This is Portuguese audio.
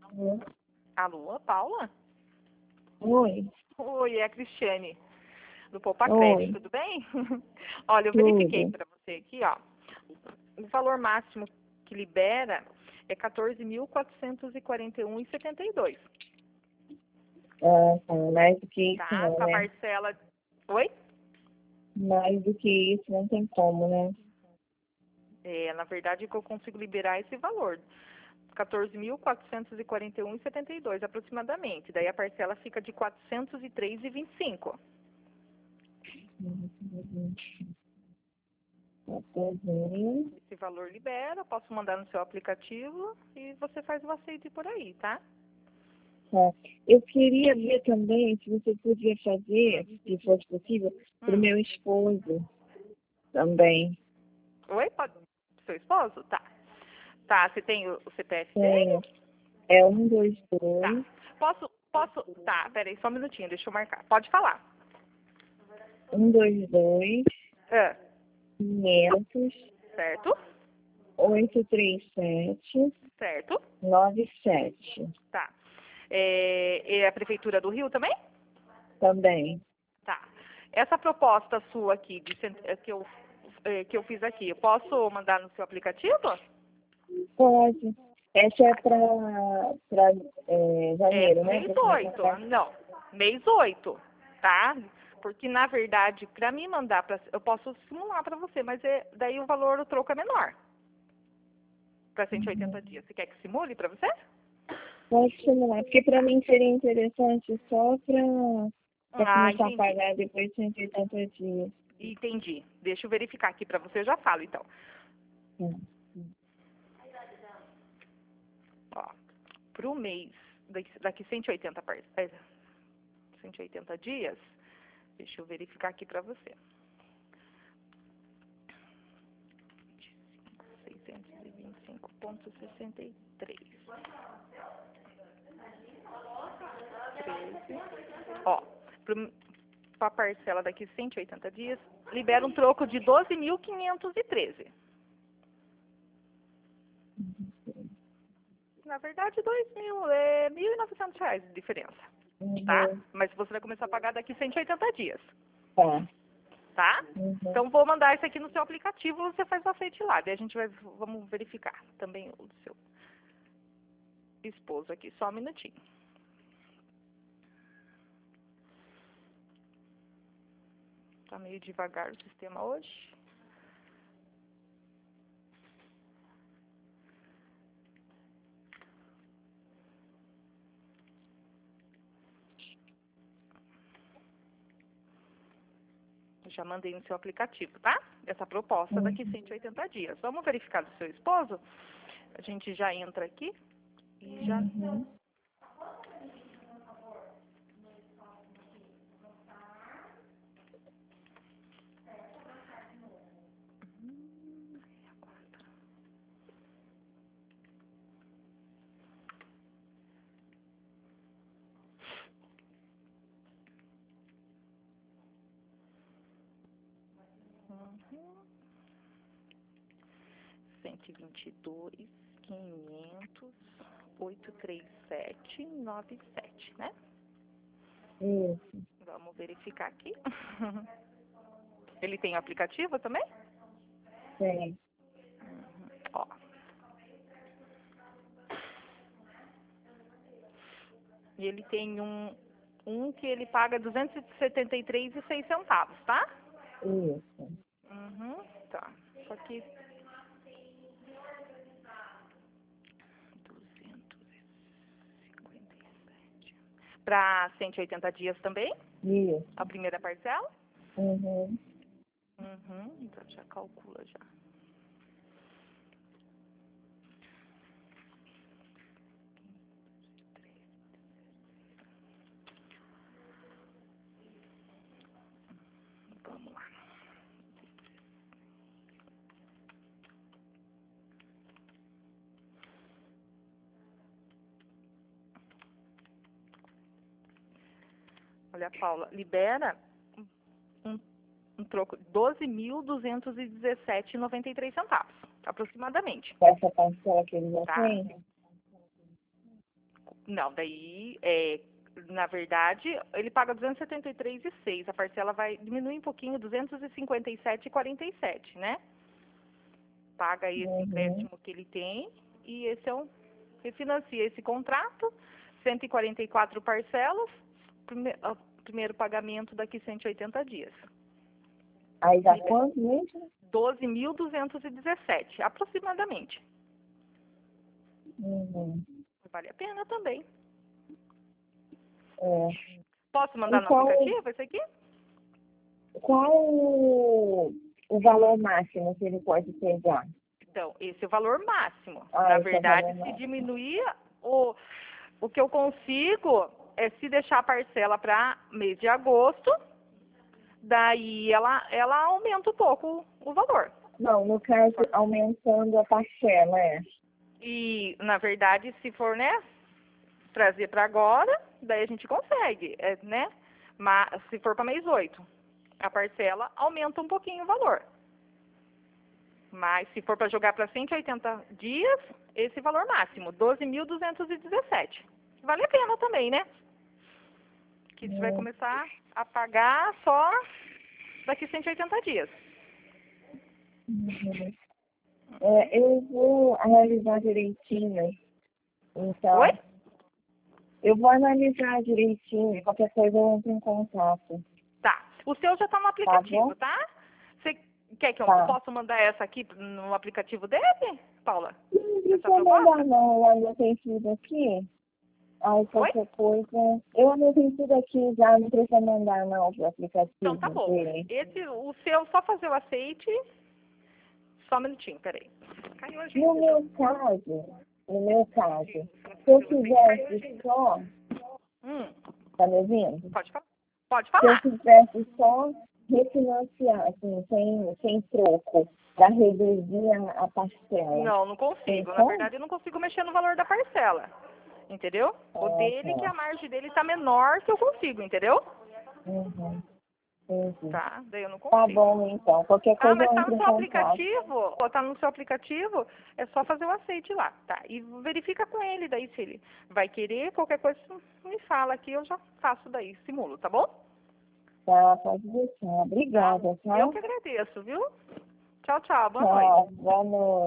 Alô? Alô, Paula? Oi, Oi, é a Cristiane, do Poupa oi, Crédito, tudo bem? Olha, eu verifiquei tudo. para você aqui, ó. O valor máximo que libera é 14.441,72, Ah, tá, mais do que isso tá? não, Com a né? parcela... Oi? Mais do que isso não tem como, né? É, na verdade, que eu consigo liberar esse valor. 14.441,72 aproximadamente. Daí a parcela fica de 403,25. Uhum. Esse valor libera, posso mandar no seu aplicativo e você faz o aceite por aí, tá? Tá. Eu queria ver também se você podia fazer, se fosse possível, para o Hum. meu esposo também. Oi, pode... Seu esposo? Tá. Tá, você tem o CPF É, dele? é 1, 2, Tá. 2, Posso... Tá, peraí, só um minutinho, deixa eu marcar. Pode falar. 1, 2, 2, Ah, 500, certo? 837, Certo? 97. Tá. É a Prefeitura do Rio também? Também. Tá. Essa proposta sua aqui, que eu fiz aqui, eu posso mandar no seu aplicativo? Pode. Essa é para É janeiro, né? mês Para começar a 8, pagar. não, mês 8, tá? Porque, na verdade, para mim mandar, eu posso simular para você, mas daí o valor do troco é menor, para 180 dias. Você quer que simule para você? Pode simular, porque para mim seria interessante só para Ah, começar a entendi. pagar depois de 180 dias. Entendi. Deixa eu verificar aqui para você, eu já falo, então. Hum. Ó, pro mês, daqui 180, 180 dias, deixa eu verificar aqui para você. 625,63. 13. Ó, para a parcela daqui 180 dias, libera um troco de 12.513. Na verdade, 2.000, é R$ 1.900 de diferença, tá? Uhum. Mas você vai começar a pagar daqui 180 dias, Tá. tá? Uhum. Então, vou mandar isso aqui no seu aplicativo, você faz o aceite lá. Daí a gente vamos verificar também o do seu esposo aqui. Só um minutinho. Tá meio devagar o sistema hoje. Eu já mandei no seu aplicativo, tá? Essa proposta daqui Uhum. 180 dias. Vamos verificar do seu esposo? A gente já entra aqui e já... Uhum. Uhum. 122, 500, 83797, né? Isso. Vamos verificar aqui. Ele tem o aplicativo também? Tem. Ó. E ele tem um que ele paga 273,06 centavos, tá? Isso. Uhum, tá. Só que 257. Para 180 dias também? Isso. A primeira parcela? Uhum. Uhum, então já calcula já. Vamos lá. Olha, Paula, libera um, um troco de 12.217,93 centavos, aproximadamente, Essa parcela que ele já tá? tem? Não, daí, na verdade, ele paga 273,06. A parcela vai diminuir um pouquinho, 257,47, né? Paga esse empréstimo que ele tem e esse é refinancia esse contrato, 144 parcelas, primeiro pagamento daqui 180 dias. Aí dá quanto mesmo? 12.217, aproximadamente. Vale a pena também. Posso mandar Então, no aplicativo esse aqui? Qual o valor máximo que ele pode pegar? Então, esse é o valor máximo. Ah, Na esse é o verdade, valor se máximo. diminuir, o que eu consigo é se deixar a parcela para mês de agosto, daí ela aumenta um pouco o valor. Não, no caso, aumentando a parcela, E, na verdade, se for, né, trazer para agora, daí a gente consegue, né? Mas se for para mês 8, a parcela aumenta um pouquinho o valor. Mas se for para jogar para 180 dias, esse valor máximo, 12.217. Vale a pena também, né? Que você vai começar a pagar só daqui 180 dias. Eu vou analisar direitinho. Então, Oi? eu vou analisar direitinho. Qualquer coisa eu entro em contato. Tá. O seu já está no aplicativo, tá? Você quer que eu possa mandar essa aqui no aplicativo dele, Paula? Não Essa precisa mandar, proposta? não. Eu anotei tudo aqui. Aí Oi? qualquer coisa. Eu anotei tudo aqui já. Não precisa mandar, não, pro aplicativo Então tá bom. dele. O seu, só fazer o aceite. Só um minutinho, peraí. Caiu a gente. No meu caso, se eu quisesse só, tá me ouvindo? Pode falar. Pode Se eu falar. quisesse só refinanciar, assim, sem troco, para reduzir a parcela. Não, não consigo. Na Então? verdade, eu não consigo mexer no valor da parcela. Entendeu? O dele, que a margem dele tá menor que eu consigo, entendeu? Entendi. Tá? Daí eu não Tá consigo. bom, então. Qualquer Ah, coisa mas eu tá entro no em seu contato. aplicativo? Ó, tá no seu aplicativo, é só fazer o aceite lá, tá? E verifica com ele daí se ele vai querer, qualquer coisa me fala aqui, eu já faço daí, simulo, tá bom? Tá, pode deixar. Tá? Obrigada, tá? Eu que agradeço, viu? Tchau, tchau. Boa noite. Tchau, boa noite.